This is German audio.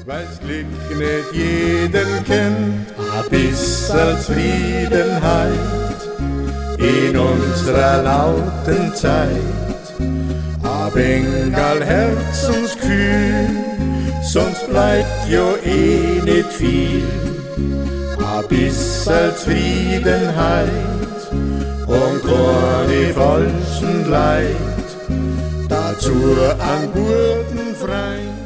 Weil's Glück nicht jeden kennt, a bissel Zufriedenheit in unserer lauten Zeit, a Bengal Herzensgefühl, sonst bleibt jo eh nicht viel, a bissel Zufriedenheit und keine falschen Leid, dazu einen guten Freund.